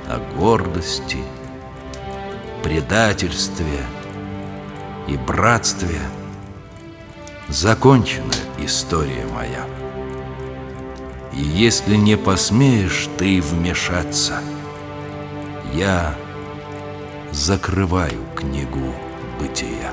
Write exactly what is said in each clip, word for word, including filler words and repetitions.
о гордости, предательстве и братстве закончена история моя. И если не посмеешь ты вмешаться, я закрываю книгу бытия.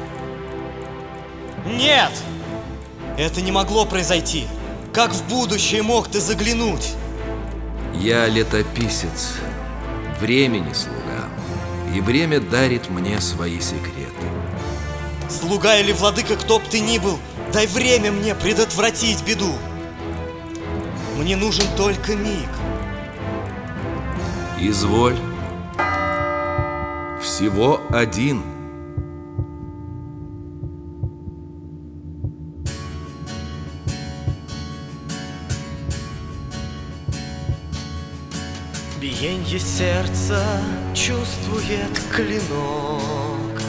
Нет! Это не могло произойти. Как в будущее мог ты заглянуть? Я летописец, времени слуга, и время дарит мне свои секреты. Слуга или владыка, кто б ты ни был, дай время мне предотвратить беду. Мне нужен только миг. Изволь. Всего один. Биенье сердца чувствует клинок,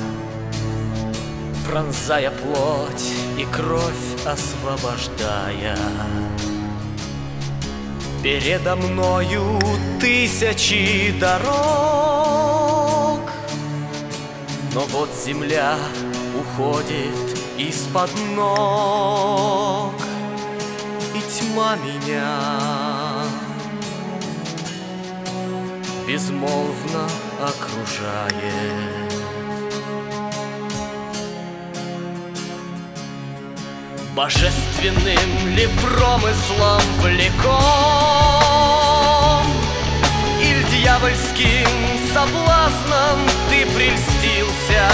пронзая плоть и кровь освобождая. Передо мною тысячи дорог, но вот земля уходит из-под ног, и тьма меня безмолвно окружает. Божественным ли промыслом влеком, или дьявольским соблазном ты прельстился?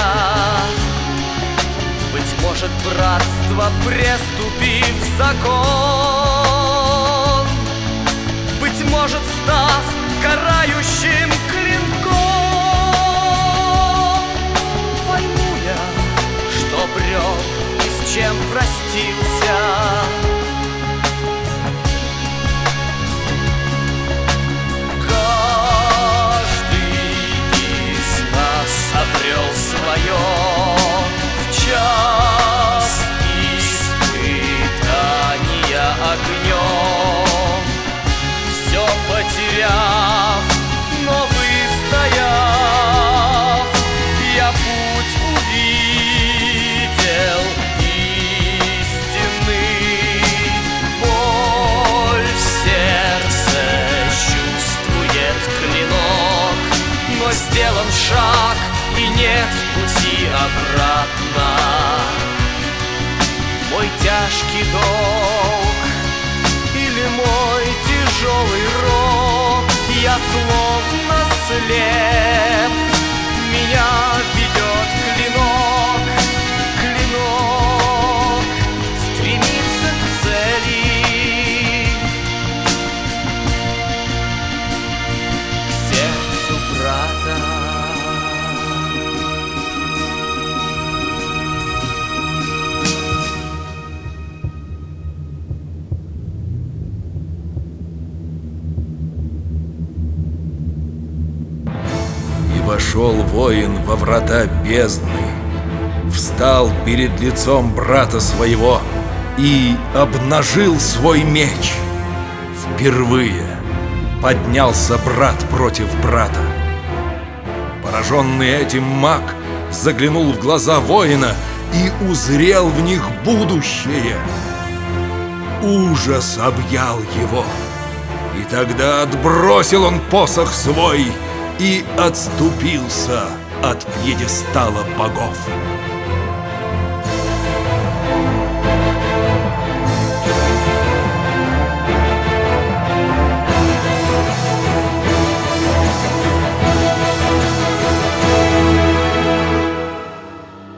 Быть может, братство, преступив закон, быть может, став карающим клинком, пойму я, что брел и с чем простился. Каждый из нас обрел свое в час испытания огнем, все потеряв, но выстояв, я путь увидел истинный. Боль в сердце чувствует клинок, но сделан шаг, и нет пути обратно. Мой тяжкий долг или мой тяжелый рок, я словно слеп, меня ведет клинок, клинок стремится к цели, к сердцу брата. Вошел воин во врата бездны, встал перед лицом брата своего и обнажил свой меч. Впервые поднялся брат против брата. Пораженный этим маг заглянул в глаза воина и узрел в них будущее. Ужас объял его, и тогда отбросил он посох свой и отступился от пьедестала богов.